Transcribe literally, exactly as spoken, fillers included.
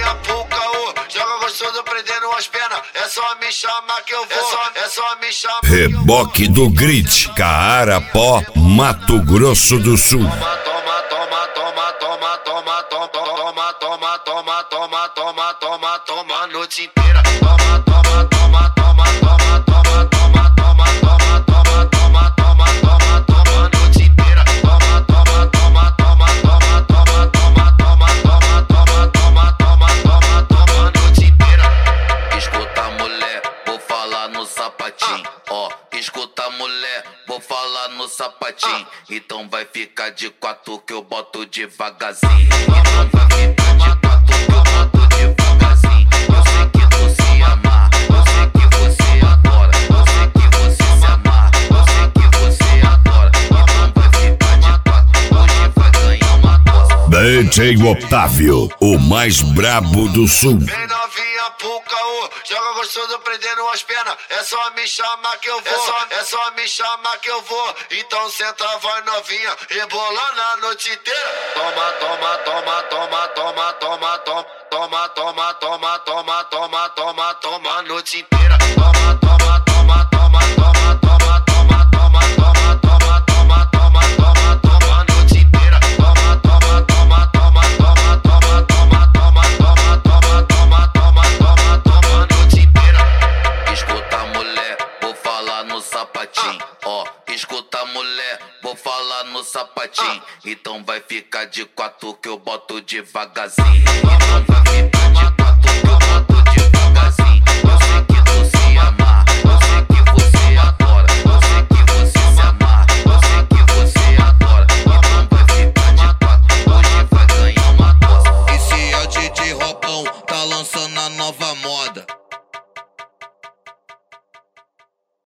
novinha pro caô, joga gostoso prendendo as penas. É só me chamar que eu vou, é só, é só me chamar. Reboque do Grit, Carapó, Mato Grosso do Sul. Toma, toma, toma, toma, toma, toma, toma, toma, toma, toma, toma, toma, toma, noite inteira. Toma, toma, toma, toma, toma, toma, toma, toma, toma, toma, toma, toma, toma, noite inteira. Toma, toma, toma, toma, toma, toma, toma, toma, toma, toma, toma, toma, toma, toma, noite inteira. Escuta, mulher, vou falar no sapatinho, ó. Escuta, mulher, vou falar no sapatinho. Então vai ficar de quatro que eu boto devagarzinho. Então vai ficar de quatro que eu boto devagarzinho. Eu sei que tu se amar, eu sei que você adora. Eu sei que você se amar, eu sei que você adora. Então vai ficar de quatro, hoje vai ganhar uma tosse. D J Otávio, o mais brabo do sul. Vem novinha pro caô, joga gostoso prendendo as penas. É só me chamar que eu vou, é só, é só me chamar que eu vou. Então senta, vai novinha, rebolando a noite inteira. Toma, toma, toma, toma, toma, toma, toma, toma, toma, toma, toma, toma, toma, toma, a noite inteira. Toma, toma, toma, toma, toma, toma, toma, toma, toma, toma, toma, toma, toma, toma, a noite inteira. Toma, toma, toma, toma, toma, toma, toma, toma, toma, toma, toma, toma, toma, toma, a noite inteira. Escuta, mulher, vou falar no sapatinho, ó. Escuta, mulher, vou falar no sapatinho. Então vai ficar de quatro que eu boto devagarzinho. Então vai ficar de quatro que eu boto devagarzinho. Eu sei que tu se amar, eu sei que você adora. Eu sei que você se amar, eu sei que você adora. Então vai ficar de quatro, hoje vai ganhar uma tosse. Esse é o D J Robão, tá lançando a nova moda.